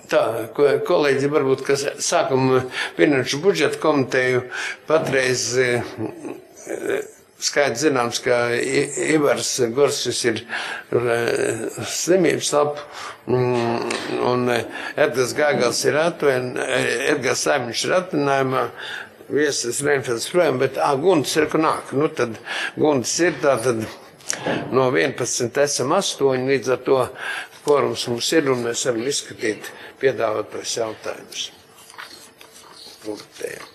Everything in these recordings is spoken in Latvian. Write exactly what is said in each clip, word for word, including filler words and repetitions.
Tā, kolēģi, varbūt, kas sākuma finanšu budžeta komiteju patreiz skaidrs zināms, ka Ivars Gorsis ir slimības lapu un Edgars Gāgals ir atvain, Edgars Saimiņš ir atvainājumā, viesis Reinfelds projām, bet ā, Guntis ir, ka nāk. Nu, tad Guntis ir, tā tad no vienpadsmit esam astoņi, līdz ar to kvorums mums ir, un mēs varam izskatīt piedāvātos jautājumus. Punktējam.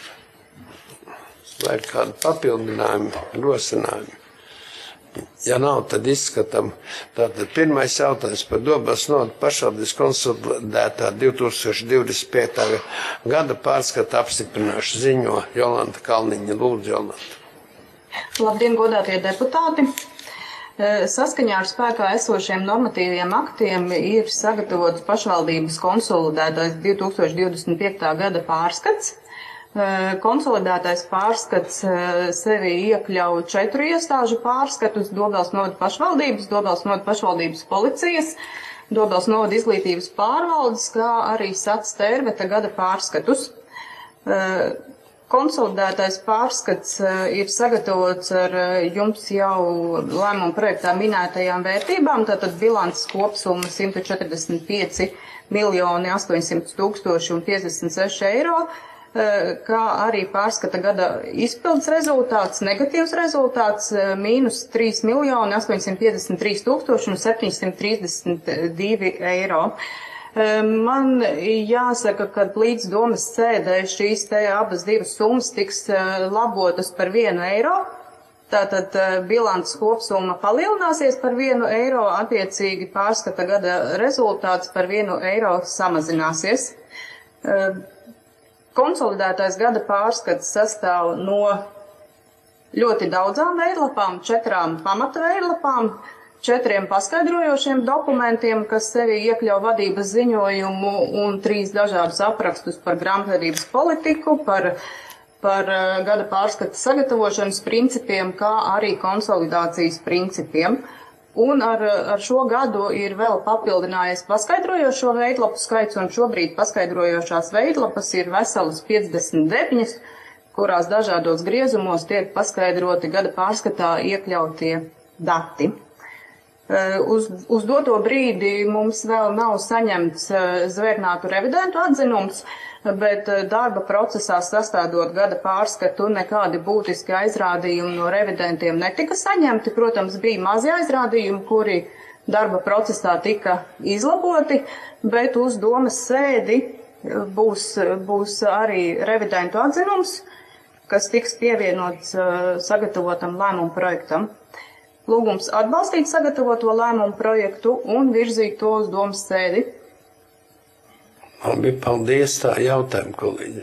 Vai kādu papildinājumu, rosinājumu? Ja nav, tad izskatām. Tātad pirmais jautājums par Dobeles novada pašvaldības konsolidētā divi tūkstoši divdesmit piekta gada pārskata apstiprināšu ziņo Jolanta Kalniņa. Lūdzu, Jolanta. Labdien, godātie deputāti! Saskaņā ar spēkā esošiem normatīviem aktiem ir sagatavots pašvaldības konsolidētais divi tūkstoši divdesmit piekta gada pārskats. Konsolidētais pārskats sevi iekļauj četru iestāžu pārskatus: Dobeles novada pašvaldības, Dobeles novada pašvaldības policijas, Dobeles novada izglītības pārvaldes, kā arī Sats Tērveta gada pārskatus. Konsolidētais pārskats ir sagatavots ar jums jau lēmuma projektā minētajām vērtībām, tātad bilances kopsumma simt četrdesmit pieci miljoni astoņsimt tūkstoši un piecdesmit seši eiro, kā arī pārskata gada izpildes rezultāts, negatīvs rezultāts, mīnus trīs miljoni astoņsimt piecdesmit trīs tūkstoši un septiņsimt trīsdesmit divi eiro. Man jāsaka, ka līdz domas sēdē šīs te abas divas summas tiks labotas par vienu eiro. Tātad bilances kopsumma palielināsies par vienu eiro, attiecīgi pārskata gada rezultāts par vienu eiro samazināsies. Konsolidētais gada pārskats sastāv no ļoti daudzām veidlapām, četrām pamata veidlapām, četriem paskaidrojošiem dokumentiem, kas sevi iekļauj vadības ziņojumu, un trīs dažādus aprakstus par grāmatvedības politiku, par, par gada pārskata sagatavošanas principiem, kā arī konsolidācijas principiem. Un ar, ar šo gadu ir vēl papildinājies paskaidrojošo veidlapu skaits, un šobrīd paskaidrojošās veidlapas ir veselas piecdesmit deviņas, kurās dažādos griezumos tiek paskaidroti gada pārskatā iekļautie dati. Uz, uz doto brīdi mums vēl nav saņemts zvērnātu revidentu atzinums, bet darba procesā sastādot gada pārskatu nekādi būtiski aizrādījumi no revidentiem netika saņemti. Protams, bija mazi aizrādījumi, kuri darba procesā tika izlaboti, bet uz domas sēdi būs, būs arī revidentu atzinums, kas tiks pievienots sagatavotam lēmumu projektam. Lūgums atbalstīt sagatavoto lēmumu projektu un virzīt to uz domas sēdi. Labi, paldies, tā jautājumu, kolēģi.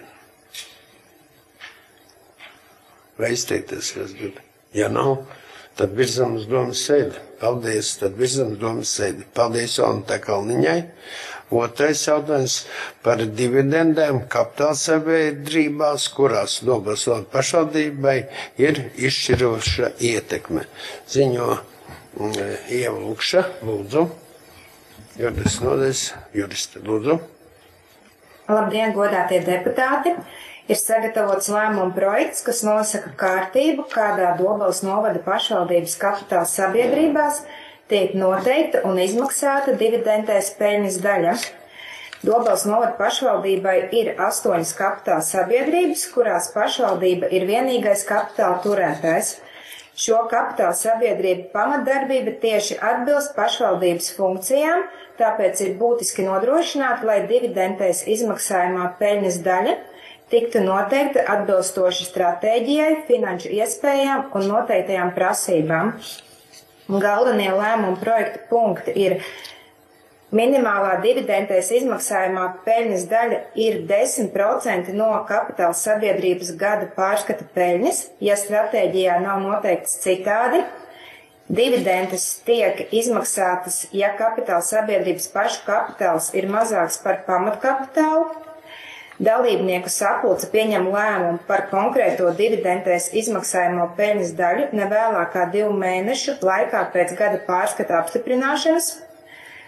Vai izteikties, kas grib? Ja nav, tad virzam uz domas sēdi. Paldies, tad virzam uz domas sēdi. Paldies Jolantai Kalniņai. Otrais jautājums par dividendēm kapitālsabiedrībās, kurās Dobeles novada pašvaldībai ir izšķiroša ietekme. Ziņo Ieva Lukša, lūdzu. Jurists nodaļas, juristi, lūdzu. Labdien, godātie deputāti! Ir sagatavots lēmuma projekts, kas nosaka kārtību, kādā Dobeles novada pašvaldības kapitāla sabiedrībās tiek noteikta un izmaksāta dividendēs peļņas daļa. Dobeles novada pašvaldībai ir astoņas kapitāla sabiedrības, kurās pašvaldība ir vienīgais kapitāla turētājs. Šo kapitāla sabiedrību pamatdarbība tieši atbilst pašvaldības funkcijām, tāpēc ir būtiski nodrošināt, lai dividendēs izmaksājumā peļņas daļa tiktu noteikta atbilstoši stratēģijai, finanšu iespējām un noteiktajām prasībām. Galvenie lēmuma projekta punkti ir: minimālā dividendēs izmaksājumā peļņas daļa ir desmit procenti no kapitāla sabiedrības gada pārskata peļņas, ja stratēģijā nav noteikts citādi. Dividendes tiek izmaksātas, ja kapitāla sabiedrības pašu kapitāls ir mazāks par pamatkapitālu. Dalībnieku sapulce pieņem lēmumu par konkrēto dividendēs izmaksājamo peļņas daļu nevēlāk kā divu mēnešu laikā pēc gada pārskata apstiprināšanas.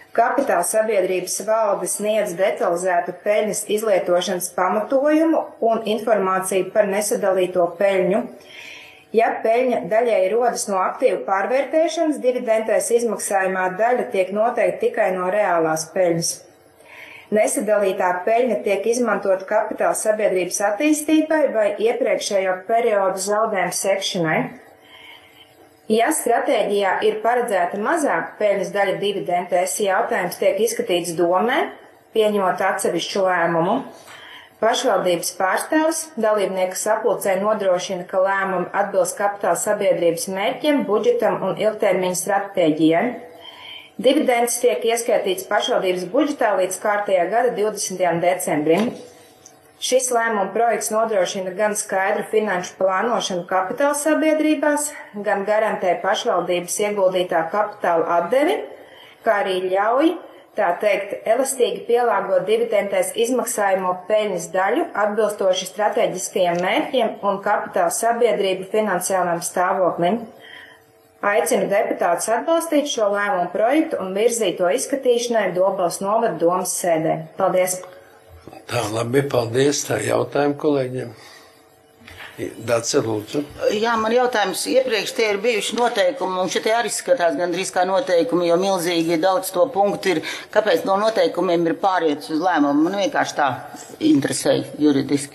Kapitāla sabiedrības valde sniedz detalizētu peļņas izlietošanas pamatojumu un informāciju par nesadalīto peļņu. Ja peļņa daļēji rodas no aktīvu pārvērtēšanas, dividendēs izmaksājumā daļa tiek noteikta tikai no reālās peļņas. Nesadalītā peļņa tiek izmantot kapitāla sabiedrības attīstībai vai iepriekšējo periodu zaudējumu sekšanai. Ja stratēģijā ir paredzēta mazāka peļņas daļa dividendēs, jautājums tiek izskatīts domē, pieņemot atsevišķu lēmumu. Pašvaldības pārstāvs dalībnieku sapulcē nodrošina, ka lēmumi atbilst kapitāla sabiedrības mērķiem, budžetam un ilgtermiņa stratēģijai. Dividends tiek ieskaitīts pašvaldības budžetā līdz kārtējā gada divdesmitajam decembrim. Šis lēmuma projekts nodrošina gan skaidru finanšu plānošanu kapitāla sabiedrībās, gan garantē pašvaldības ieguldītā kapitāla atdevi, kā arī ļauj, tā teikt, elastīgi pielāgot dividendēs izmaksājumo peļņas daļu atbilstoši strateģiskajiem mērķiem un kapitāla sabiedrību finansiālam stāvoklim. Aicinu deputātus atbalstīt šo lēmumu projektu un virzīt to izskatīšanai Dobeles novada domas sēdē. Paldies! Tā, labi, paldies. Tā jautājumi kolēģiem. Dace, lūdzu. Jā, man jautājums, iepriekš tie ir bijuši noteikumi, un šitie arī skatās gandrīz kā noteikumi, jo milzīgi daudz to punktu ir, kāpēc no noteikumiem ir pāriet uz lēmumu. Man vienkārši tā interesēja juridiski.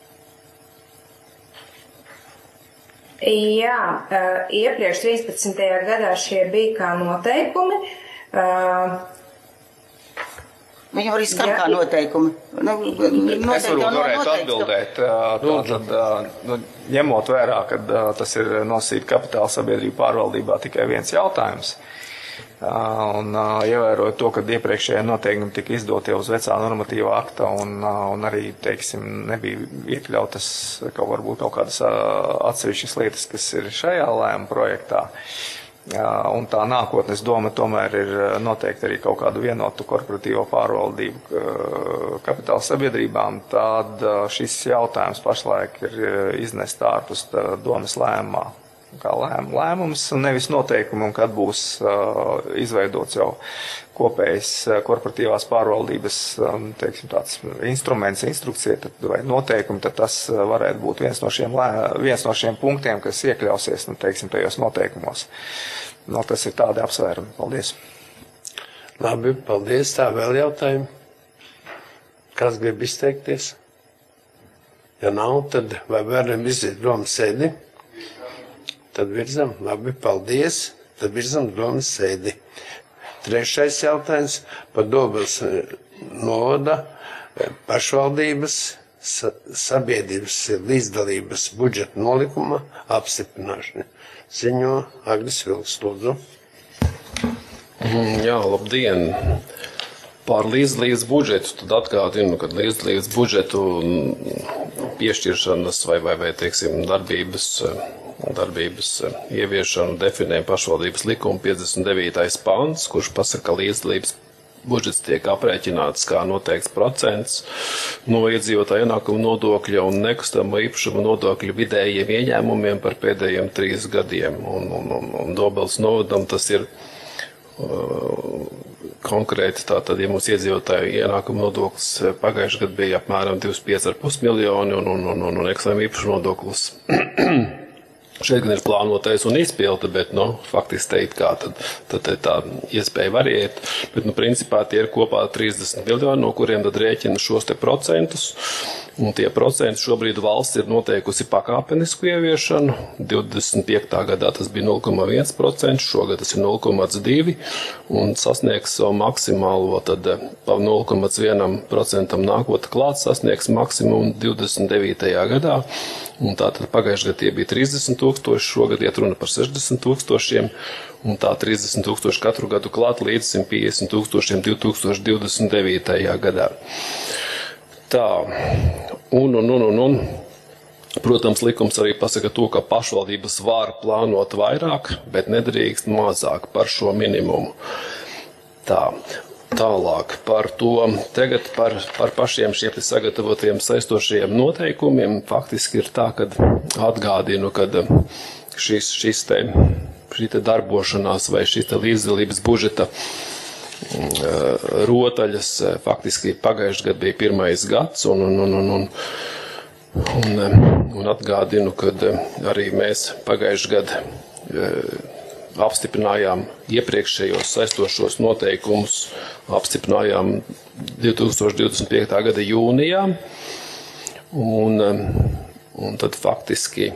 Jā, iepriekš trīspadsmitajā gadā šie bija kā noteikumi. Viņam arī skan kā noteikumi. Nu, es varu varētu atbildēt, tātad, nu, ņemot vērā, ka tas ir nosīt kapitāla sabiedrību pārvaldībā tikai viens jautājums. Un ievērojot to, ka iepriekšējie noteikumi tika izdoti uz vecā normatīvā akta un, un arī, teiksim, nebija iekļautas kaut varbūt kaut kādas atsevišķas lietas, kas ir šajā lēmuma projektā. Un tā nākotnes doma tomēr ir noteikti arī kaut kādu vienotu korporatīvo pārvaldību kapitāla sabiedrībām, tad šis jautājums pašlaik ir iznest ārpus domas lēmumā. Kā lēm, lēmums un nevis noteikumi, un kad būs uh, izveidots jau kopējs uh, korporatīvās pārvaldības um, teiksim, tāds instruments, instrukcija tad, vai noteikumi, tad tas uh, varētu būt viens no šiem, lē, viens no šiem punktiem, kas iekļausies, nu, teiksim, tajos noteikumos. No, tas ir tādi apsvērumi. Paldies. Labi, paldies. Tā vēl jautājumi. Kas grib izteikties? Ja nav, tad vai varam iziet domas sēdi? Tad virzam, labi, paldies, tad virzam domas sēdi. Trešais jautājums par Dobeles novada pašvaldības sabiedrības līdzdalības budžeta nolikuma apstiprināšana. Ziņo Agris Vilks, lūdzu. Jā, labdien. Par līdzdalības budžetu tad atgādinu, ka līdzdalības budžetu piešķiršanas vai, vai, vai teiksim, darbības darbības ieviešanu definē pašvaldības likuma piecdesmit devītais pants, kurš pasaka, ka līdzdalības budžets tiek aprēķināts kā noteikts procents no iedzīvotāju ienākumu nodokļa un nekustamo īpašumu nodokļu vidējiem ieņēmumiem par pēdējiem trīs gadiem. Un, un, un, un Dobeles novadam tas ir uh, konkrēti tātad, ja mums iedzīvotāju ienākumu nodoklis pagājušajā gadā bija apmēram divdesmit pieci ar pus miljoni un, un, un, un, un nekustamā īpašuma nodoklis šeit gan ir plānotais un izpilda, bet, nu, faktiski teikt, kā tad, tad tā iespēja variēt, bet, nu, principā tie ir kopā trīsdesmit miljoni, no kuriem tad rēķina šos te procentus, un tie procenti šobrīd valsts ir noteikusi pakāpenisku ieviešanu, divdesmit piektā gadā tas bija nulle komats viens procents, šogad tas ir nulle komats divi, un sasniegs savu maksimālo, tad pa nulle komats viens procentam nākot klāt sasniegs maksimumu divdesmit devītajā gadā, un tātad pagājušajā gadā tie bija trīsdesmit tūkstoši, šogad iet runa par sešdesmit tūkstošiem, un tā trīsdesmit tūkstoši katru gadu klāt līdz simt piecdesmit tūkstošiem divi tūkstoši divdesmit devītajā gadā. Tā, un, un, un, un, un, protams, likums arī pasaka to, ka pašvaldības var plānot vairāk, bet nedrīkst mazāk par šo minimumu. Tā. Tālāk par to, tagad par, par pašiem šiem sagatavotiem saistošajiem noteikumiem, faktiski ir tā, kad atgādinu, kad šis, šis te, šī te darbošanās vai šis te līdzdalības budžeta rotaļas. Faktiski pagājušajā gadā bija pirmais gads, un, un, un, un, un, un atgādinu, ka arī mēs pagājušajā gadā apstiprinājām iepriekšējos saistošos noteikumus, apstiprinājām divi tūkstoši divdesmit piekta gada jūnijā, un, un tad faktiski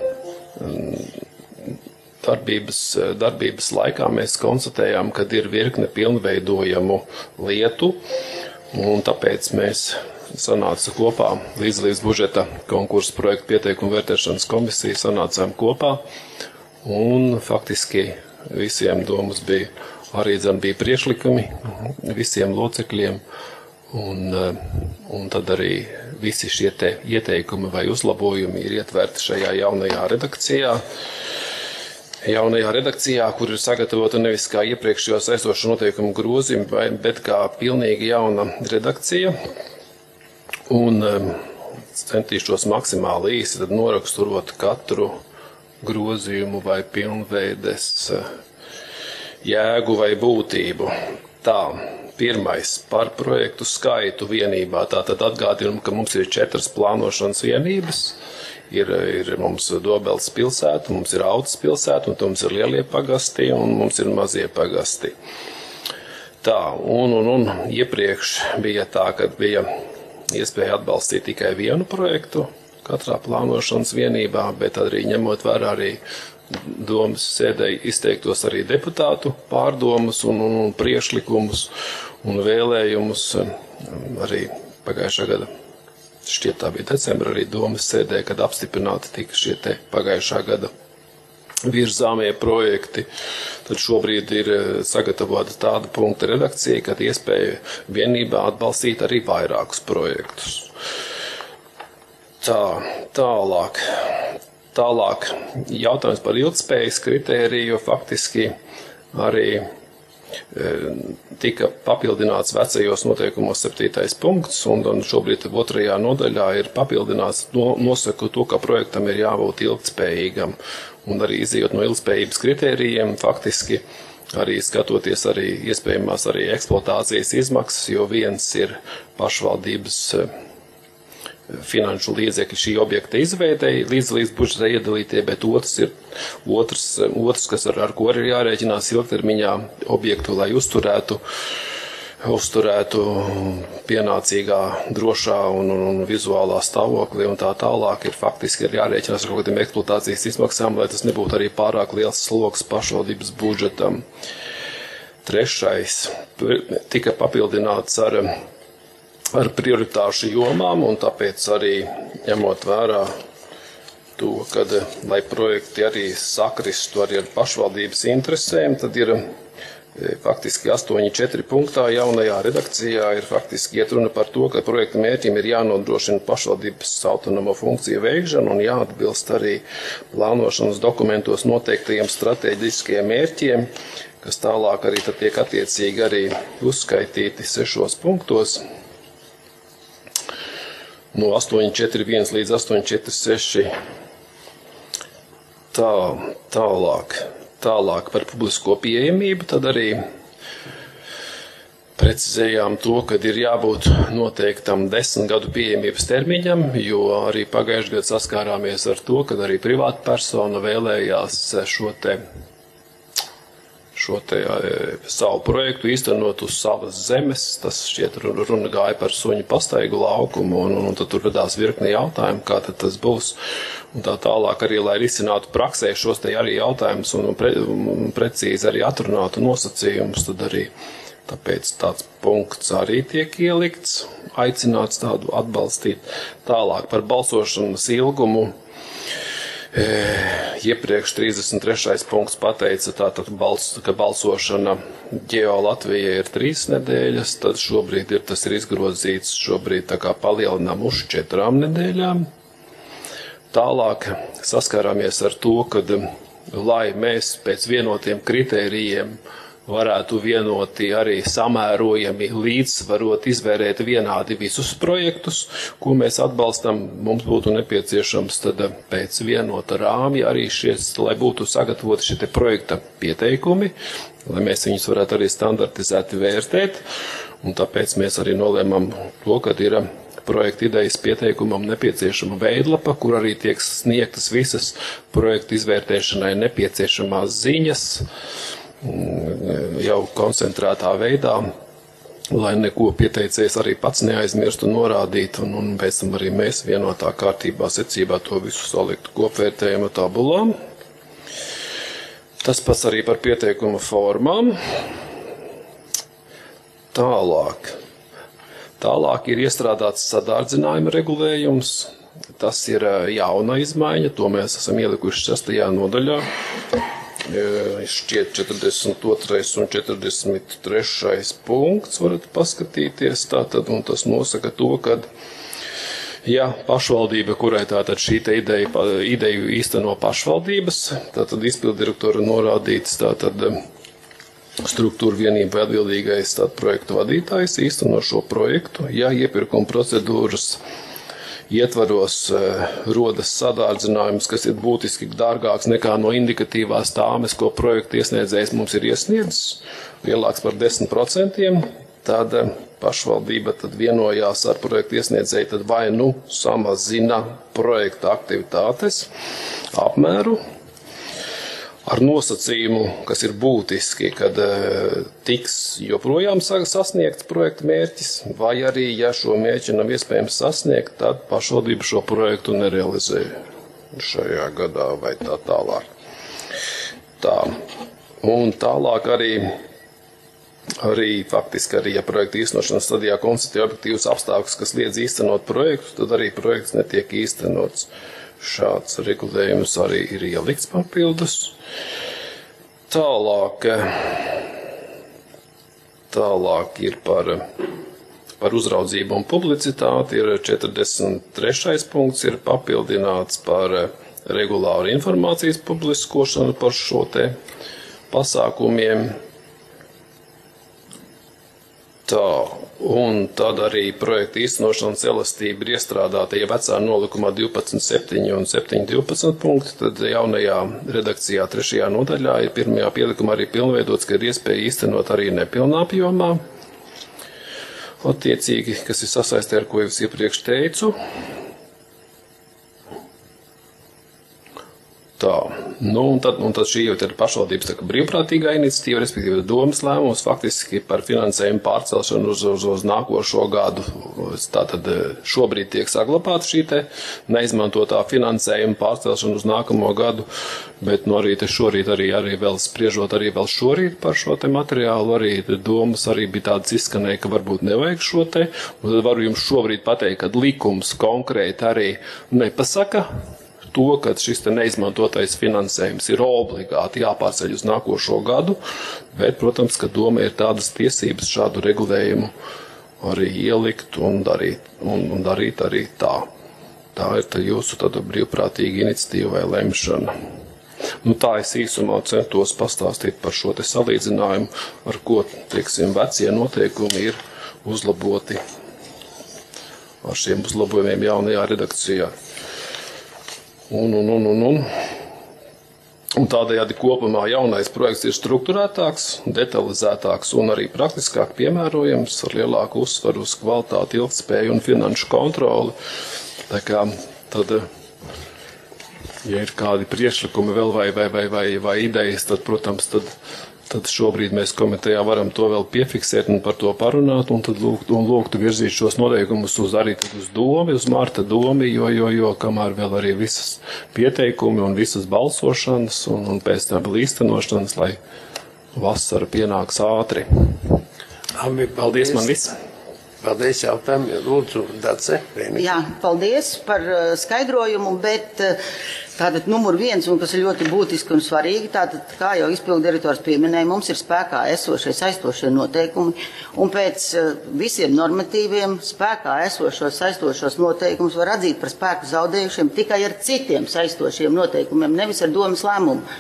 darbības, darbības laikā mēs konstatējām, ka ir virkne pilnveidojamu lietu, un tāpēc mēs sanāca kopā līdzdalības budžeta konkursu projektu pieteikumu vērtēšanas komisija, sanācām kopā, un faktiski visiem domas bija, arī dzen bija priekšlikumi visiem locekļiem, un, un tad arī visi šie te ieteikumi vai uzlabojumi ir ietverti šajā jaunajā redakcijā. Jaunajā redakcijā, kur ir sagatavota nevis kā iepriekšējos saistošo noteikumu grozījumi, bet kā pilnīgi jauna redakcija. Un centīšos maksimāli īsi tad noraksturot katru grozījumu vai pilnveides jēgu vai būtību. Tā, pirmais par projektu skaitu vienībā. Tātad atgādinam, ka mums ir četras plānošanas vienības. Ir, ir mums Dobeles pilsēta, mums ir Autas pilsēta, un mums ir lielie pagasti, un mums ir mazie pagasti. Tā, un, un, un iepriekš bija tā, kad bija iespēja atbalstīt tikai vienu projektu katrā plānošanas vienībā, bet arī ņemot vērā arī domas sēdēji izteiktos arī deputātu pārdomas un, un, un priekšlikumus un vēlējumus. Arī pagājušā gada, šķiet tā bija decembra, arī domas sēdēji, kad apstiprināti tika šie te pagājušā gada virzāmie projekti. Tad šobrīd ir sagatavota tāda punkta redakcija, kad iespēja vienībā atbalstīt arī vairākus projektus. Tā, tālāk, tālāk jautājums par ilgtspējas kritēriju faktiski arī e, tika papildināts vecajos noteikumos septītais punkts, un, un šobrīd otrajā nodaļā ir papildināts no, nosaka to, ka projektam ir jābūt ilgtspējīgam, un arī izējot no ilgtspējības kritērijiem, faktiski arī skatoties arī iespējamās arī eksploatācijas izmaksas, jo viens ir pašvaldības finanšu līdzekļi šī objekta izveidēja, līdzdalības budžetā iedalītie, bet otrs ir otrs, otrs kas ar, ar ko ir jārēķinās ilgtermiņā objektu, lai uzturētu, uzturētu pienācīgā, drošā un, un, un vizuālā stāvoklī un tā tālāk, ir faktiski ir jārēķinās ar kaut kādiem eksploatācijas izmaksām, lai tas nebūtu arī pārāk liels sloks pašvaldības budžetam. Trešais tika papildināts ar ar prioritāšu jomām, un tāpēc arī ņemot vērā to, kad, lai projekti arī sakristu arī ar pašvaldības interesēm, tad ir faktiski astoņi četri punktā jaunajā redakcijā ir faktiski iet runa par to, ka projekta mērķim ir jānodrošina pašvaldības autonomo funkciju veikšanu un jāatbilst arī plānošanas dokumentos noteiktajiem strateģiskajiem mērķiem, kas tālāk arī tad tiek attiecīgi arī uzskaitīti sešos punktos. No astoņi četri viens līdz astoņi četri seši. Tā, tālāk, tālāk par publisko pieejamību, tad arī precizējām to, ka ir jābūt noteiktam desmit gadu pieejamības termiņam, jo arī pagājušajā gadā saskārāmies ar to, kad arī privāta persona vēlējās šo te šo te savu projektu īstenot uz savas zemes. Tas šķiet runa gāja par suņu pastaigu laukumu, un, un, un tad tur radās virkni jautājumu, kā tad tas būs. Un tā tālāk arī, lai risinātu praksē šos te arī jautājumus un, pre, un precīzi arī atrunātu nosacījumus, tad arī tāpēc tāds punkts arī tiek ielikts, aicināts tādu atbalstīt. Tālāk par balsošanas ilgumu. E, iepriekš trīsdesmit trešais punkts pateica, tātad, bals, ka balsošana Ģeo Latvijai ir trīs nedēļas, tad šobrīd ir, tas ir izgrozīts, šobrīd tā kā palielinām uz četrām nedēļām. Tālāk saskārāmies ar to, kad, lai mēs pēc vienotiem kritērijiem varētu vienoti arī samērojami līdzsvarot izvērēt vienādi visus projektus, ko mēs atbalstam. Mums būtu nepieciešams tad pēc vienota rāmja arī šies, lai būtu sagatavoti šie projekta pieteikumi, lai mēs viņus varētu arī standartizēti vērtēt. Un tāpēc mēs arī nolēmam to, kad ir projekta idejas pieteikumam nepieciešama veidlapa, kur arī tiek sniegtas visas projekta izvērtēšanai nepieciešamās ziņas, jau koncentrētā veidā, lai neko pieteicējs arī pats neaizmirstu norādīt, un, un pēc tam arī mēs vienotā kārtībā secībā to visu saliktu kopvērtējuma tabulām. Tas pats arī par pieteikuma formām. Tālāk. Tālāk ir iestrādāts sadārdzinājuma regulējums. Tas ir jauna izmaiņa, to mēs esam ielikuši sestajā nodaļā. Šķiet četrdesmit otrais un četrdesmit trešais punkts varat paskatīties tātad, un tas nosaka to, ka, ja pašvaldība, kurai tātad šī te ideja, ideju īsteno pašvaldības, tātad izpildirektora norādīts tātad struktūra vienība atbildīgais tātad projektu vadītājs īsteno šo projektu, ja iepirkuma procedūras ietvaros rodas sadārdzinājums, kas ir būtiski dārgāks nekā no indikatīvās tāmes, ko projekta iesniedzējs mums ir iesniedzis, lielāks par desmit procentiem, tad pašvaldība tad vienojās ar projekta iesniedzēju, tad vai nu samazina projekta aktivitātes apmēru, ar nosacījumu, kas ir būtiski, kad uh, tiks joprojām sasniegts projekta mērķis, vai arī, ja šo mērķi nav iespējams sasniegt, tad pašvaldība šo projektu nerealizē šajā gadā vai tā tālāk. Tā. Un tālāk arī, arī faktiski arī, ja projekta īstenošanas stadijā konstatē objektīvus apstākļus, kas liedz īstenot projektu, tad arī projekts netiek īstenots. Šāds regulējums arī ir ielikts papildus. Tālāk, tālāk ir par, par uzraudzību un publicitāti. Ir četrdesmit trešais punkts ir papildināts par regulāru informācijas publiskošanu par šo te pasākumiem. Tā, un tad arī projekta īstenošanas elastība ir iestrādāta, ja vecā nolikumā divpadsmit septiņi un septiņi divpadsmit punkti, tad jaunajā redakcijā trešajā nodaļā ir pirmajā pielikumā arī pilnveidots, ka ir iespēja īstenot arī nepilnā apjomā. Attiecīgi, kas ir sasaistē ar ko jau iepriekš teicu. Tā, nu, un tad, un tad šī jau ir pašvaldības tā, brīvprātīgā iniciatīva, respektīvi domas lēmums faktiski par finansējumu pārcelšanu uz, uz, uz nākošo gadu. Tātad šobrīd tiek saglabāta šī te neizmantotā finansējuma pārcelšana uz nākamo gadu, bet no arī te šorīt arī, arī vēl spriežot arī vēl šorīt par šo te materiālu, arī domas arī bija tādas izskanēja, ka varbūt nevajag šo te, un tad varu jums šobrīd pateikt, ka likums konkrēti arī nepasaka to, ka šis te neizmantotais finansējums ir obligāti jāpārceļ uz nākošo gadu, bet, protams, ka doma ir tādas tiesības šādu regulējumu arī ielikt un darīt, un, un darīt arī tā. Tā ir tā jūsu tāda brīvprātīga iniciatīva vai lemšana. Nu, tā es īsumā centos pastāstīt par šo te salīdzinājumu, ar ko, teiksim, vecie noteikumi ir uzlaboti ar šiem uzlabojumiem jaunajā redakcijā. Un, un, un, un, un. un tādējādi kopumā jaunais projekts ir strukturētāks, detalizētāks un arī praktiskāk piemērojams ar lielāku uzsvaru uz kvalitāti, ilgtspēju un finanšu kontroli. Tā kā tad, ja ir kādi priekšlikumi vēl vai, vai, vai, vai, vai idejas, tad, protams, tad, tad šobrīd mēs komitejā varam to vēl piefiksēt un par to parunāt, un tad lūgt, un lūgtu virzīt šos noteikumus uz arī tad uz domi, uz marta domi, jo, jo, jo, kamēr vēl arī visas pieteikumi un visas balsošanas un, un pēc tam vēl īstenošanas, lai vasara pienāks ātri. Abi, paldies, man viss. Paldies jautājumi. Lūdzu, Dace. Vienīgi. Jā, paldies par uh, skaidrojumu, bet uh, tātad numur viens, un kas ir ļoti būtiski un svarīgi, tātad, kā jau izpildu direktors pieminēja, mums ir spēkā esošie saistošie noteikumi, un pēc uh, visiem normatīviem spēkā esošos saistošos noteikumus var atzīt par spēku zaudējušiem tikai ar citiem saistošiem noteikumiem, nevis ar domas lēmumu.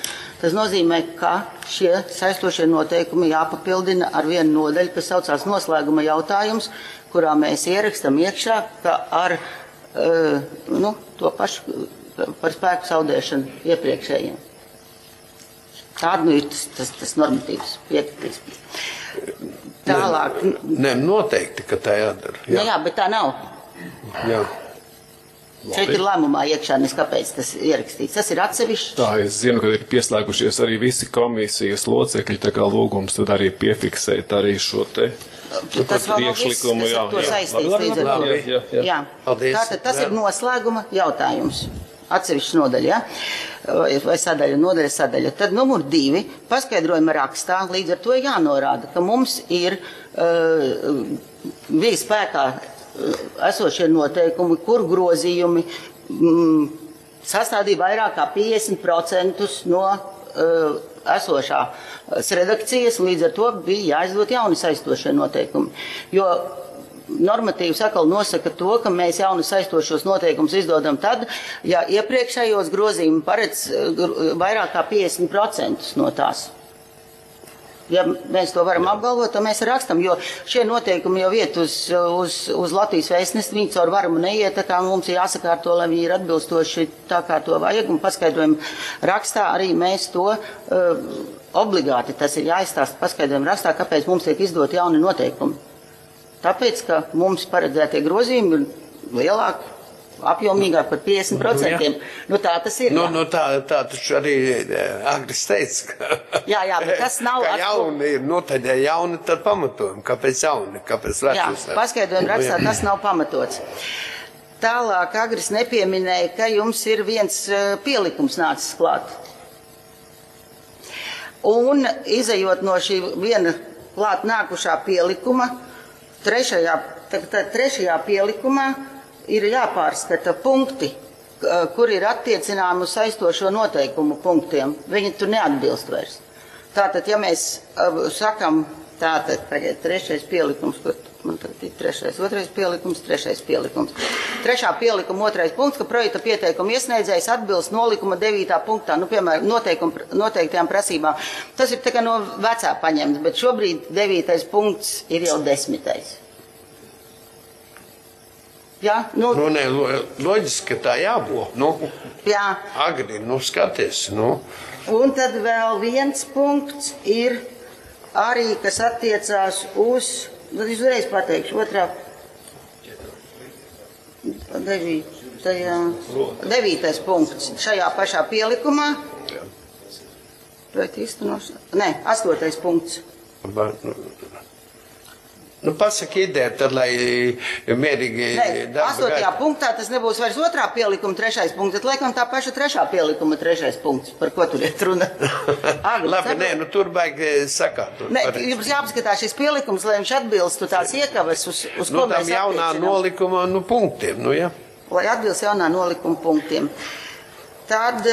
Tas nozīmē, ka šie saistošie noteikumi jāpapildina ar vienu nodaļu, kas saucās noslēguma jautājums, kurā mēs ierakstam iekšā, ka ar uh, nu, to pašu par spēku zaudēšanu iepriekšējiem. Tāda nu ir tas, tas, tas normatīvs piekritīs. Tālāk. Ne, noteikti, ka tā jādara. Jā, jā bet tā nav. Jā. Šeit ir lēmumā iekšā, nes kāpēc tas ierakstīts. Tas ir atsevišķi. Tā, es zinu, ka ir pieslēgušies arī visi komisijas locekļi, tā kā lūgums tad arī piefiksēt arī šo te tas vēl nav viss, kas ar to saistīts līdz ar to. Jā, jā, jā. Jā. Tātad tas ir noslēguma jautājums. Atsevišķa nodaļa, ja? Vai sadaļa, nodaļa, sadaļa. Tad numur divi, paskaidrojuma rakstā, līdz ar to jānorāda, ka mums ir uh, bija spēkā uh, esošie noteikumi, kur grozījumi mm, sastādīja vairāk kā piecdesmit procentus no uh, esošās redakcijas, līdz ar to bija jāizdod jauni saistošie noteikumi. Jo normatīvs atkal nosaka to, ka mēs jauni saistošos noteikumus izdodam tad, ja iepriekšējos grozījumi paredz vairāk kā piecdesmit procentus no tās. Ja mēs to varam apgalvot, tad mēs rakstam, jo šie noteikumi jau iet uz, uz, uz Latvijas vēstnesi, viņi caur varumu neiet, tā kā mums ir jāsakārto, lai viņi ir atbilstoši tā, kā to vajag, un paskaidrojumu rakstā arī mēs to uh, obligāti, tas ir jāizstāst paskaidrojumu rakstā, kāpēc mums tiek izdot jauni noteikumi. Tāpēc, ka mums paredzētie grozījumi ir lielāki, apjomīgāk par piecdesmit procentiem. Nu, nu tā tas ir. Nu, nu tā, tā taču arī Agris teica, ka, jā, jā, bet tas nav ka jauni ir, nu tad ja jauni, tad pamatojumi. Kāpēc jauni? Kāpēc vecus? Jā, paskaidrojumu rakstā tas nav pamatots. Tālāk Agris nepieminēja, ka jums ir viens pielikums nācis klāt. Un izejot no šī viena klāt nākušā pielikuma, Trešajā, tā, tā, trešajā pielikumā ir jāpārskata punkti, kur ir attiecināmi uz saistošo noteikumu punktiem. Viņi tur neatbilst vairs. Tātad, ja mēs uh, sakam, tātad, tagad trešais pielikums, kur man tagad ir trešais, otrais pielikums, trešais pielikums. Trešā pielikuma otrais punkts, ka projekta pieteikuma iesniedzējs atbilst nolikuma devītā punktā, nu, piemēram, noteikuma, noteiktajām prasībām. Tas ir tā kā no vecā paņemts, bet šobrīd devītais punkts ir jau desmitais. Jā, nu, nu ne, loģiski, ka tā jābūt. Nu, jā. Agri, nu, skaties, nu. Un tad vēl viens punkts ir arī, kas attiecās uz, tad es uzreiz pateikšu, otrā, devītajā, devītais punkts šajā pašā pielikumā. Projekta īstenošana, ne, astotais punkts. Ba, nu, Nu, pasaki ideja, tad, lai mierīgi... Nē, astotajā punktā tas nebūs vairs otrā pielikuma trešais punkts, tad laikam tā paša trešā pielikuma trešais punkts, par ko tur iet runa. Agri, Labi, nē, nu tur baigi sakārtot. Nē, jums jāapskatās šis pielikums, lai viņš atbilstu tās iekavas, uz, uz nu, ko mēs jaunā attiecinām. nolikuma, nu, punktiem, nu, jā. Lai atbilst jaunā nolikuma punktiem. Tad,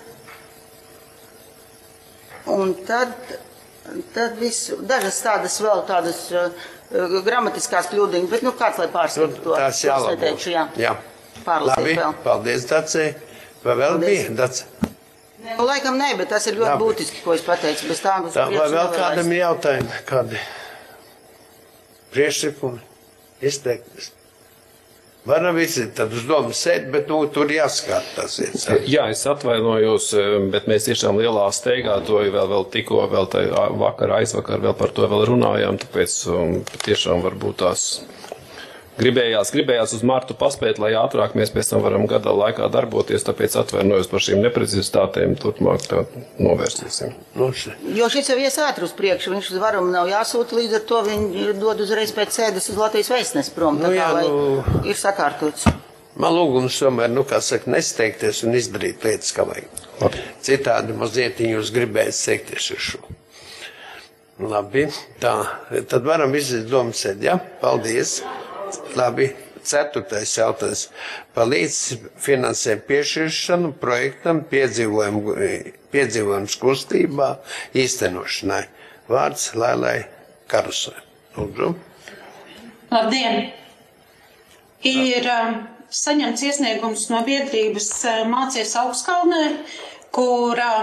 un tad, tad visu, dažas tādas vēl tādas... gramatiskās kļūdiņas, bet nu kāds, lai pārskatu to. Tās jālabo. Neteikšu, jā. Jā. Pārlasīt Labi, vēl. paldies, Dacei. Vai vēl Paldies. bija, Dace? Nu, laikam nē, bet tas ir ļoti Labi. būtiski, ko es pateicu. Bez tā, Tā, vai vēl kādam ir jautājumi, kādi priekšlikumi, izteikties? Varam visi tad uz domu sēd, bet nu, tur jāskatās. Jā, es atvainojos, bet mēs tiešām lielā steigā to vēl, vēl tikko, vēl tā vakar, aizvakar vēl par to vēl runājām, tāpēc um, tiešām varbūt tās gribējās, gribējās uz martu paspēt, lai ātrāk mēs pēc tam varam gadā laikā darboties, tāpēc atvainojos par šīm neprecizitātēm, turpmāk tā novērsīsim. Nu, jo šis jau ies ātri uz priekšu, viņš uz varumu nav jāsūta, līdz ar to viņi dod uzreiz pēc sēdes uz Latvijas vēstnesi prom, tā Nu, kā, jā, lai nu- ir sakārtots. Man lūgums tomēr, nu, kā saka, nesteigties un izdarīt lietas, kā vajag. Labi. Citādi mazliet jūs gribējat steigties ar šo. Labi, tā, tad varam iziet domu sēd, jā? Paldies. Labi, ceturtais jautājums. Palīdz finansēt piešķiršanu projektam piedzīvojumu, piedzīvojums kustībā īstenošanai. Vārds Lailai Karusai. Lūdzu. Labdien! Ir um, saņemts iesniegums no biedrības uh, Mācies Augstkalnē, kur um,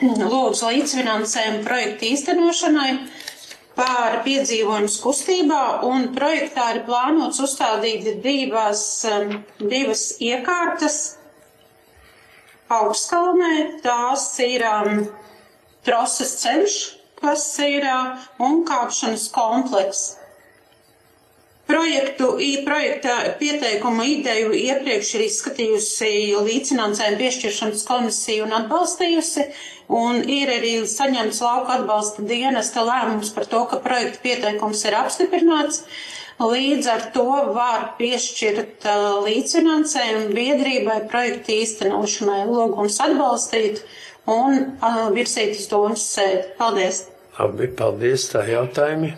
lūdz līdzfinansējumu projektu īstenošanai pār piedzīvojumus kustībā, un projektā ir plānots uzstādīt divas, divas iekārtas Augstkalnē. Tās ir um, troses ceļš, kas ir uh, un kāpšanas komplekss. Projektu, projekta pieteikumu ideju iepriekš ir izskatījusi līdzfinansējuma piešķiršanas komisija un atbalstījusi, un ir arī saņemts lauka atbalsta dienesta lēmums par to, ka projekta pieteikums ir apstiprināts. Līdz ar to var piešķirt līdzfinansējumu biedrībai projekta īstenošanai. Lūgums atbalstīt un uh, virsīt uz domas sēdi. Paldies! Labi, paldies, tā jautājumi.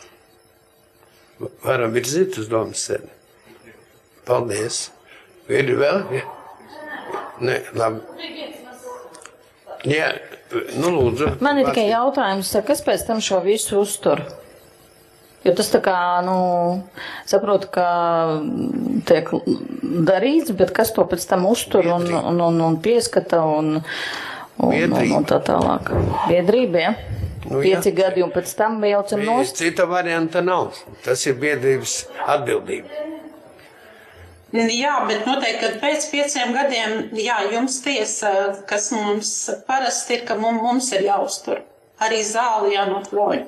Varam virzīt uz domas sēdi. Paldies. Ir vēl? Nē, labi. Jā, nu lūdzu. Man ir tikai jautājums, kas pēc tam šo visu uztur? Jo tas tā kā, nu, saprotu, ka tiek darīts, bet kas to pēc tam uztur un, un, un, un pieskata un, un, un, un tā tālāk? Biedrība, ja? Nu, Pieci jā. gadi un pēc tam jaucam nost. Cita varianta nav. Tas ir biedrības atbildība. Jā, bet noteikti, ka pēc pieciem gadiem, jā, jums tiesa, kas mums parasti ir, ka mums ir jāuztur. Arī zāli jānokļauj.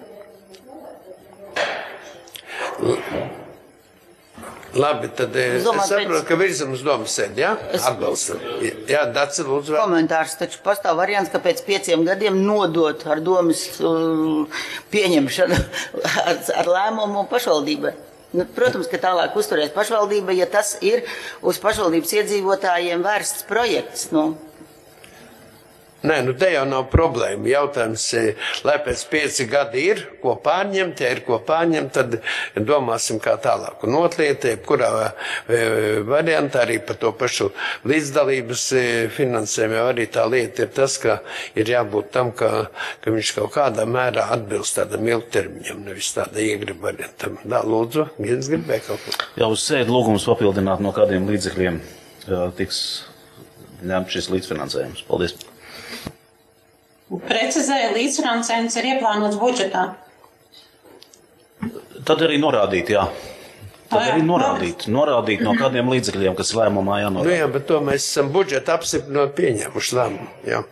Labi, tad es saprotu, ka virzam uz domas sēdi, jā? Atbalstam. Jā, Daci, lūdzu vēl. Komentārs, taču pastāv variants, ka pēc pieciem gadiem nodot ar domas uh, pieņemšanu ar, ar lēmumu pašvaldībai. Nu, protams, ka tālāk uzturēs pašvaldība, ja tas ir uz pašvaldības iedzīvotājiem vērsts projekts. Nu. Nē, nu te jau nav problēma. Jautājums, lai pēc pieci gadi ir, ko pārņemt, ja ir ko pārņemt, tad domāsim kā tālāk. Un otlieta, kurā variantā arī par to pašu līdzdalības finansējumu, jau arī tā lieta ir tas, ka ir jābūt tam, ka, ka viņš kaut kādā mērā atbilst tādam ilgtermiņam, nevis tāda iegriba variantam. Tā, lūdzu, Gins gribēja kaut ko. Jā, uz sēdi lūgums papildināt, no kādiem līdzekļiem tiks ņemt šis līdzfinansējums. Paldies. Precizēja, līdzfinansējums ir ieplānots budžetā. Tad arī norādīt, jā. Tad jā, arī norādīt, norādīt no kādiem līdzekļiem, kas lēmumā jānorāda. Nu jā, bet to mēs esam budžeta apstiprinot pieņēmuši lēmumu, jā.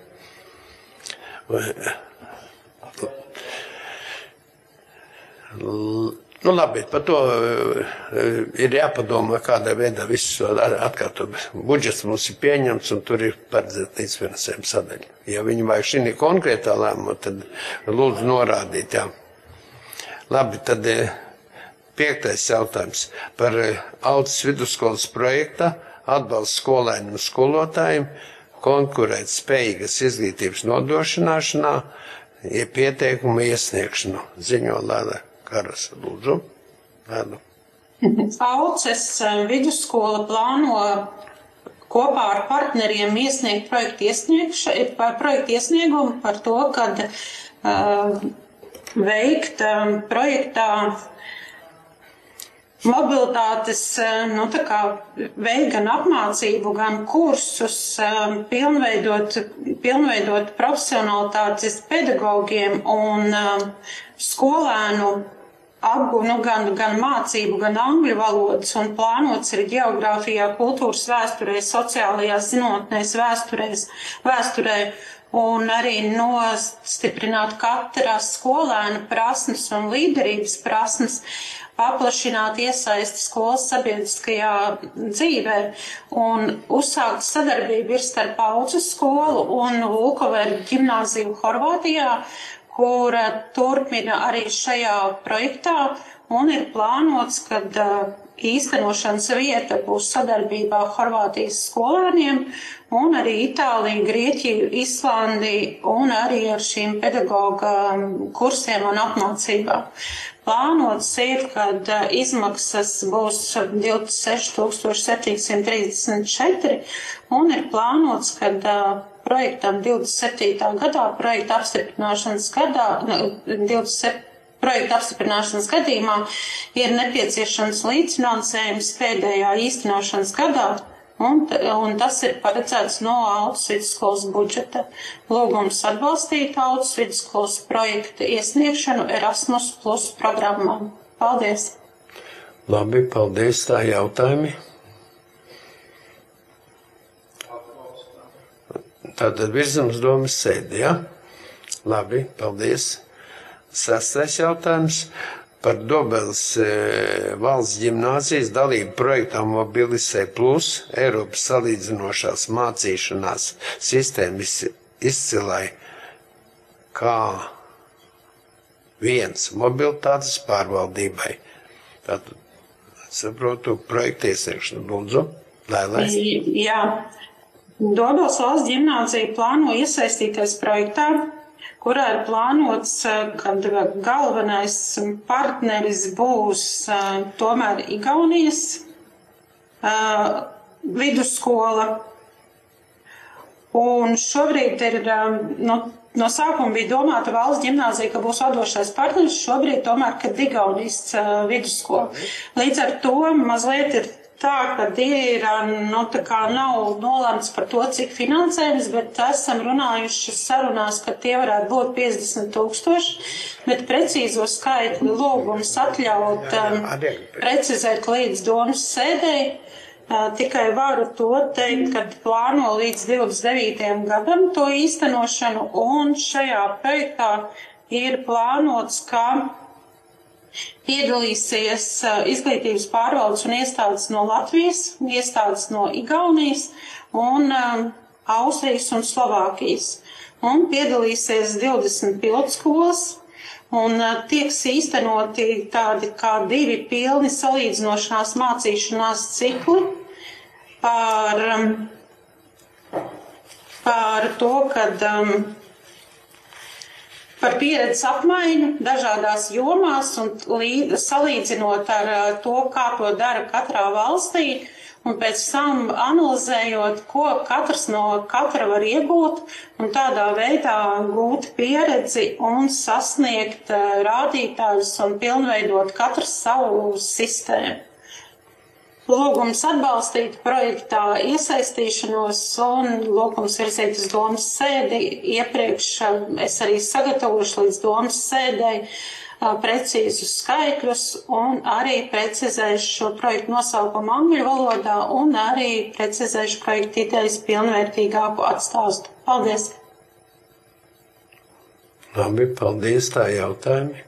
Nu labi, par to ir jāpadomā, kādā veidā visu atkārtot. Budžets mums ir pieņemts un tur ir paredzēta līdzfinansējuma sadaļa. Ja viņi vajag šī konkrētā lēmuma, tad lūdzu norādīt, jā. Labi, tad piektais jautājums par Aucis vidusskolas projekta atbalstu skolēniem un skolotājiem konkurēt spējīgas izglītības nodrošināšanā, ja pieteikumu iesniegšanu ziņo Lēla Karas, lūdzu. Lēla. Aucis vidusskola plāno kopā ar partneriem iesniegt projektu, projektu iesniegumu par to, kad uh, veikt um, projektā mobilitātes, nu tā kā veikt gan apmācību, gan kursus, um, pilnveidot, pilnveidot profesionalitātes pedagogiem un um, skolēnu apgu, nu, gan, gan mācību, gan angļu valodas, un plānots ir geogrāfijā, kultūras vēsturē, sociālajās zinātnēs, vēsturēs, vēsturē, un arī nostiprināt katra skolēna prasmes un līderības prasmes, paplašināt iesaisti skolas sabiedriskajā dzīvē, un uzsākt sadarbību ir starp Aucis skolu un Vulkoveru ģimnāziju Horvātijā, kura turpina arī šajā projektā, un ir plānots, kad uh, īstenošanas vieta būs sadarbībā Horvātijas skolēniem, un arī Itālija, Grieķija, Islandija, un arī ar šīm pedagoga kursiem un apmācībām. Plānots ir, kad uh, izmaksas būs divdesmit seši tūkstoši septiņi simti trīsdesmit četri, un ir plānots, kad uh, projektam divdesmit septītā gadā, projekta apstiprināšanas gadā, divdesmit septītā projekta apstiprināšanas gadījumā ir nepieciešams līdzfinansējums pēdējā īstenošanas gadā un, un tas ir paredzēts no Autas vidusskolas budžeta. Lūgums atbalstīt Autas vidusskolas projekta iesniegšanu Erasmus Plus programmām. Paldies! Labi, paldies, tā jautājumi. Tātad Virzemes domas sēdi, ja? Labi, paldies. Sastais jautājums. Par Dobeles e, valsts ģimnāzijas dalību projektā Mobilisē Plus Eiropas salīdzinošās mācīšanās sistēmas izcilai kā viens mobilitātes pārvaldībai. Tātad, saprotu, projekta iesniegšanu. Lūdzu, Lēlē. Jā. Dobeles valsts ģimnāzija plāno iesaistīties projektā, kurā ir plānots, ka galvenais partneris būs tomēr Igaunijas uh, vidusskola. Un šobrīd ir, no, no sākuma bija domāta valsts ģimnāzija, ka būs vadošais partneris, šobrīd tomēr, kad Igaunijas uh, vidusskola. Līdz ar to mazliet ir tā, ka ir, nu, tā kā nav nolēmts par to, cik finansējums, bet esam runājuši sarunās, ka tie varētu būt piecdesmit tūkstoši, bet precīzo skaitli lūgums atļaut um, precizēt līdz domas sēdēji. Uh, tikai varu to teikt, ka plāno līdz divdesmit devītajam gadam to īstenošanu, un šajā projektā ir plānots, ka piedalīsies izglītības pārvaldes un iestādes no Latvijas, iestādes no Igaunijas un um, Austrijas un Slovākijas. Un piedalīsies divdesmit pilotskolas un uh, tieks īstenoti tādi kā divi pilni salīdzinošanās mācīšanās cikli par, um, par to, kad um, par pieredzes apmaiņu dažādās jomās un līd, salīdzinot ar to, kā to dara katrā valstī, un pēc tam analizējot, ko katrs no katra var iegūt, un tādā veidā gūt pieredzi un sasniegt rādītājus un pilnveidot katrs savu sistēmu. Lūgums atbalstīt projektā iesaistīšanos un lūgums virzīt uz domas sēdi. Iepriekš es arī sagatavošu līdz domas sēdei precīzus skaitļus un arī precizēšu šo projektu nosaukumu angļu valodā un arī precizēšu projektu idejas pilnvērtīgāku atstāstu. Paldies! Labi, paldies, tā jautājumi.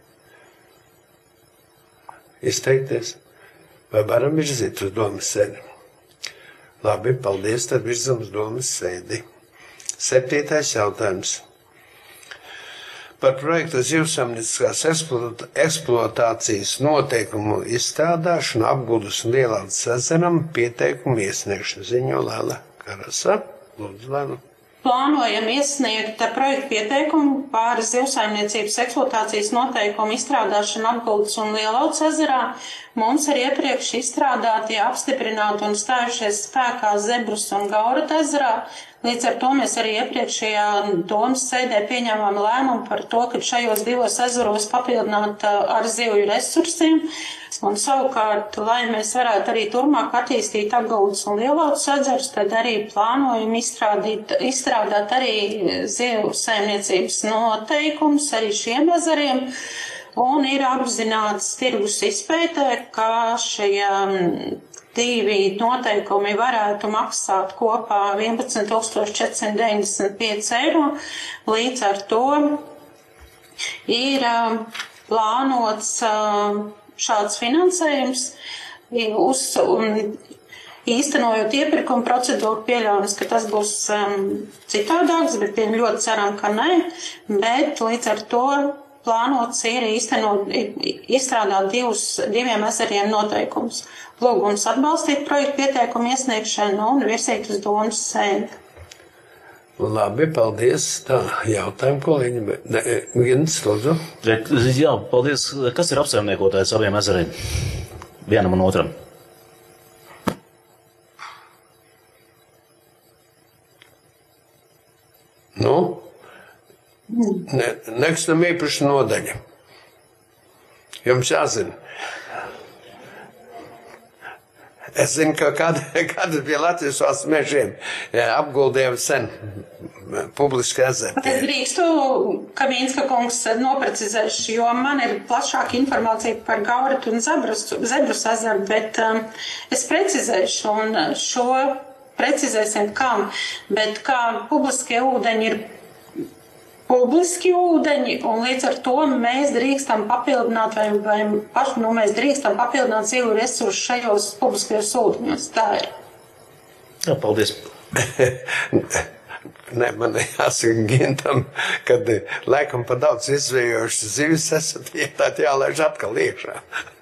Izteikties? Vai varam virzīt uz domas sēdi? Labi, paldies, tad virzam uz domas sēdi. Septītais jautājums. Par projektu zivsaimnieciskās eksploatācijas noteikumu izstrādāšanu Apgudas un Lielādes ezeram pieteikumu iesniegšanu. Ziņo Lēla Karasa. Lūdzu, Lēla. Plānojam iesniegt projektu pieteikumu par zivsaimniecības eksploatācijas noteikumu izstrādāšanu Apgudas un Lielādes ezerā. Mums ir iepriekš izstrādāti, apstiprināti un stājušies spēkā Zebrus un Gaurata ezerā. Līdz ar to mēs arī iepriekšējā domas sēdē pieņēmām lēmumu par to, ka šajos divos ezeros papildināt ar zivju resursiem. Un savukārt, lai mēs varētu arī turmāk attīstīt Apgudas un Lielādes ezerus, tad arī plānojam izstrādīt, izstrādāt arī zivju saimniecības noteikumus arī šiem ezeriem. Un ir apzināts tirgus izpētē, ka šie divi noteikumi varētu maksāt kopā vienpadsmit tūkstoši četri simti deviņdesmit pieci eiro. Līdz ar to ir plānots šāds finansējums. Uz, īstenojot iepirkuma procedūru, pieļaujas, ka tas būs citādāks, bet ļoti ceram, ka nē. Bet līdz ar to plānots ir īstenot, izstrādāt divus, diviem ezeriem noteikumus. Lūgums atbalstīt projektu pieteikumu iesniegšanu un virsīt uz domas sēdi. Labi, paldies. Tā, jautājumu, kolēģi. Gins, lūdzu. Jā, paldies. Kas ir apsaimniekotājs abiem ezeriem? Vienam un otram. Nu? Ne, nekustam īpaša nodaļa. Jums jāzina. Es zinu, ka kāda, kāda bija Latvijas valsts mežiem apguldījumi sen publiski ezeri. Es drīkstu, ka Vīnska kungs noprecizēšu, jo man ir plašāka informācija par Gauritu un Zebrus, Zebrus ezeru, bet um, es precizēšu un šo precizēsim kam, bet kā publiskie ūdeņi ir publiski ūdeņi, un līdz ar to mēs drīkstam papildināt, vai, vai paši, nu, mēs drīkstam papildināt dzīvu resursu šajos publiskajos ūdeņos. Tā ir. Jā, paldies. Nē, man jāsaka Gintam, kad laikam pa daudz izvējošas zivis esat, ja tā jālaiž atkal iekšā.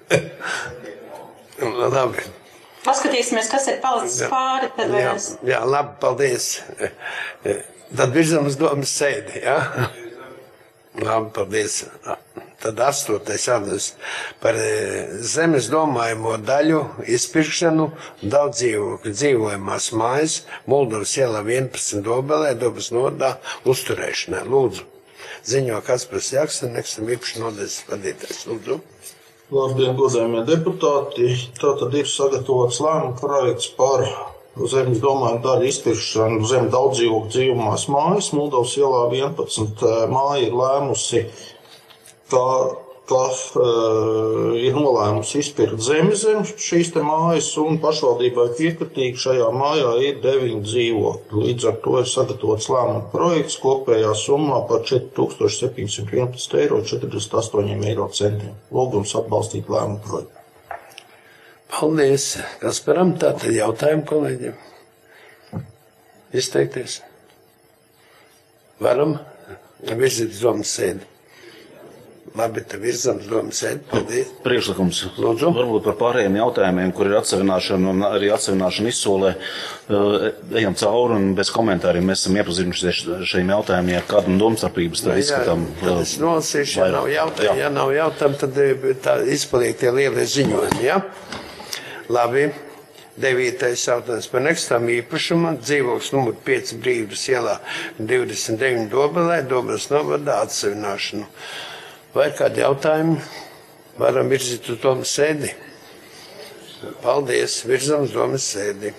Labi. Paskatīsimies, kas ir palicis jā, pāri, tad jā, mēs... Jā, labi, paldies. Tad virzam uz domas sēdi, jā? Labi, paldies. Tad astotais jautājums par zemes domājamo daļu izpirkšanu daudz dzīvokļu dzīvojamās mājas Muldavas ielā vienpadsmit Dobelē, Dobas nodā uzturēšanai. Lūdzu, ziņo Kaspars Jakseneks, īpaši nodaļas vadītājs. Lūdzu. Labdien, godājumie deputāti. Tātad ir sagatavots lēmuma projekts par zemes domājumu daļu izpirkšanu zem daudzdzīvokļu dzīvojamās mājas. Muldavas ielā vienpadsmit māja ir lēmusi, ka, ka uh, ir nolēmusi izpirkt zemi zem šīs te mājas, un pašvaldībai piekritīgi šajā mājā ir deviņi dzīvokļi. Līdz ar to ir sagatavots lēmuma projekts kopējā summā par četri tūkstoši septiņsimt vienpadsmit eiro četrdesmit astoņiem eiro centiem. Lūgums atbalstīt lēmuma projektu. Paldies, Kasparam. Tātad jautājumu kolēģiem. Izteikties. Varam virzīt uz domas sēdi. Labi, te virzam uz domas sēdi. Paldies. Priekšlikums. Lūdzu. Varbūt par pārējiem jautājumiem, kur ir atsevināšana un arī atsevināšana izsolē. Ejam cauri un bez komentāriem mēs esam iepazinušies šiem jautājumiem, ja kādam domstarpības tad izskatām. Jā, es nolasīšu, ja nav jautājumu, ja nav jautājumu, tad tā izpaliek tie lielie ziņojumi, ja? Labi, devītais jautājums par nekustām īpašumu, dzīvoklis numur pieci Brīvības ielā divdesmit deviņi Dobelē, Dobeles novadā atsevināšanu. Vai kādi jautājumi? Varam virzīt uz domas sēdi? Paldies, virzam uz domas sēdi.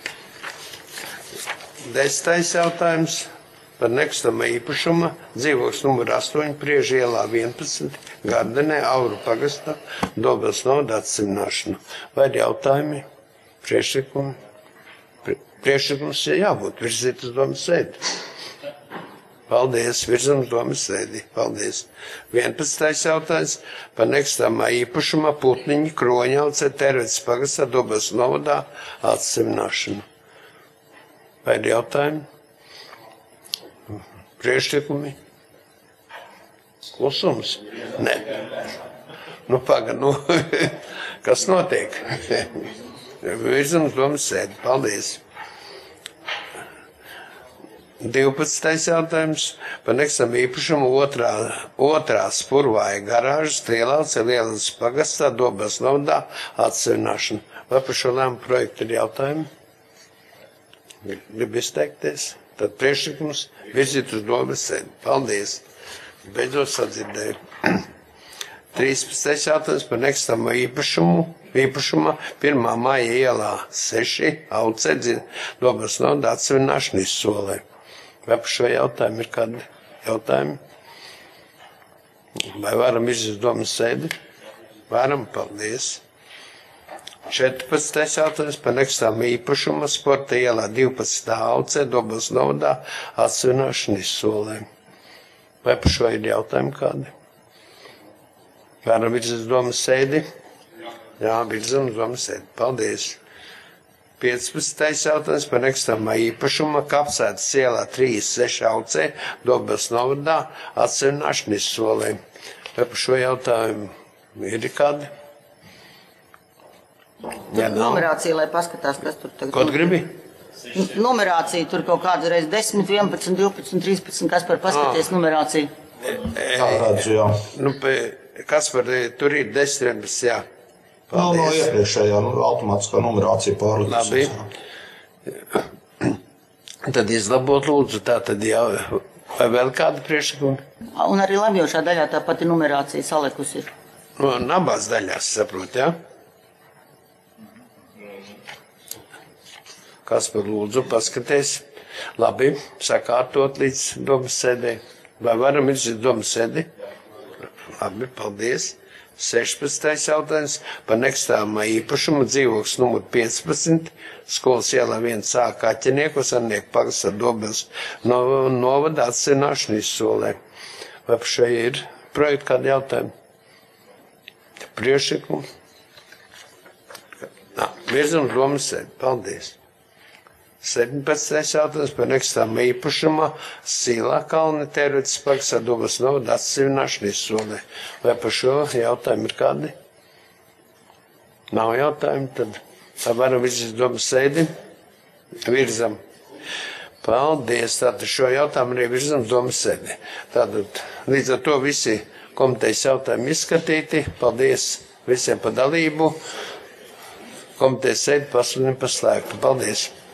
Desmitais jautājums par nekustamā īpašuma, dzīvoklis numur astoņi Priežu ielā vienpadsmit Gardenē, Auru pagastā, Dobeles novadā atsevināšanu. Vai ir jautājumi? Priekšlikumi? Priekšlikums ir jābūt virzīt uz domas sēdi. Paldies, virzam uz domas sēdi. Paldies. vienpadsmitais jautājums par nekustamā īpašuma Putniņa, Kroņalce, Terveces pagastā, Dobeles novadā atsevināšanu. Vai ir jautājumi? Priekšlikumi? Klusums? Nē. Nu, paga, nu, kas notiek? Virzam uz domas sēdi. Paldies. divpadsmitais jautājums par nekustamā īpašumu otrā, otrā spurvāja garāžas Lielāce, Lielāces pagastā, Dobeles novadā atsevināšanu. Vai par šo lēmumu projektu ir jautājumi? Grib izteikties? Tad priekšlikums virzīt uz domas sēdi. Paldies. Beidzot sadzirdēju. trīspadsmitais jautājums par nekustamā īpašumu. Īpašuma pirmā māja ielā seši Aucē, Dobeles novadā atsevināšanu izsolē. Vai par šo jautājumu ir kādi jautājumi? Vai varam virzīt uz domas sēdi? Varam, paldies. četrpadsmitais jautājums par nekustamā īpašuma Sporta ielā divpadsmit Aucē, Dobeles novadā atsevināšanu izsolē. Vai par šo ir jautājumi kādi? Varam virzīt uz domas sēdi? Jā, virzam uz domas sēdi. Paldies. piecpadsmitais jautājums par nekustamā īpašuma Kapsētas ielā trīsdesmit seši Aucē, Dobeles novadā atsevināšanu izsolē. Vai par šo jautājumu ir kādi? Tur numerācija, lai paskatās, kas tur tagad. Ko tu gribi? Numerācija, tur kaut kāds reiz desmit, vienpadsmit, divpadsmit, trīspadsmit, kas par paskaties numerāciju. Tā redzu, jā. Nu, kas par, tur ir desmit, vienpadsmit, jā. Nav no iepriekšējā nu, automātiskā numerācija pārlicis. Labi. Tad izlabot lūdzu, tā tad jau, vai vēl kāda priekšlikuma? Un arī lemjošā daļā tā pati numerācija salikusi ir. No, abās daļās, saprot, jā? Kas par lūdzu paskaties? Labi, sakārtot līdz domas sēdē. Vai varam izdarīt domas sēdi? Labi, paldies. sešpadsmitais jautājums par nekustamā īpašumu dzīvoklis numur piecpadsmit, skolas ielā viens A Kaķenieku, Sarnieku pagasta Dobils no, novada atsevišķināšanu izsolē. Vai par šo ir projektu kādi jautājumi? Priekšlikumi? Virzam domas sēdi. Paldies. septiņpadsmitais jautājums par nekustamā īpašumā Silā kalna Tērvetes pagasta Dobils novada atsevišķināšanu izsolē. Vai par šo jautājumu ir kādi? Nav jautājumu, tad varam virzīt domas sēdi. Virzam. Paldies. Tātad šo jautājumu arī virzam domas sēdi. Tātad līdz ar to visi komitejas jautājumi izskatīti. Paldies visiem par dalību. Komitejas sēdi pasludina par slēgtu. Paldies.